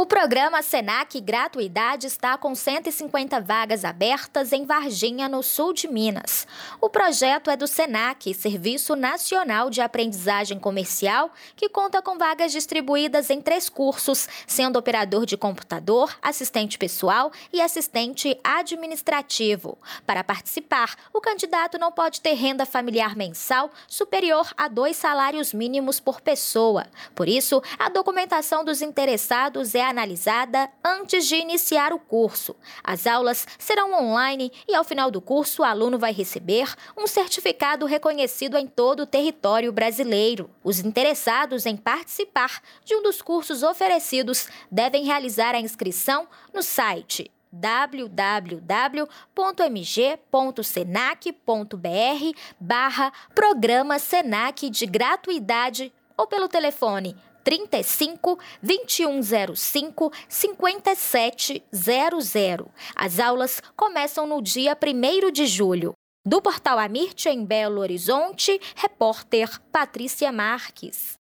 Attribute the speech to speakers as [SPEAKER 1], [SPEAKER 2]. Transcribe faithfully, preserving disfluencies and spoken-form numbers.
[SPEAKER 1] O programa Senac Gratuidade está com cento e cinquenta vagas abertas em Varginha, no sul de Minas. O projeto é do Senac, Serviço Nacional de Aprendizagem Comercial, que conta com vagas distribuídas em três cursos, sendo operador de computador, assistente pessoal e assistente administrativo. Para participar, o candidato não pode ter renda familiar mensal superior a dois salários mínimos por pessoa. Por isso, a documentação dos interessados é analisada antes de iniciar o curso. As aulas serão online e, ao final do curso, o aluno vai receber um certificado reconhecido em todo o território brasileiro. Os interessados em participar de um dos cursos oferecidos devem realizar a inscrição no site w w w ponto m g ponto senac ponto b r barra Programa Senac de Gratuidade ou pelo telefone trinta e cinco, vinte e um zero cinco, cinquenta e sete zero zero. As aulas começam no dia primeiro de julho. Do Portal Amirte, em Belo Horizonte, repórter Patrícia Marques.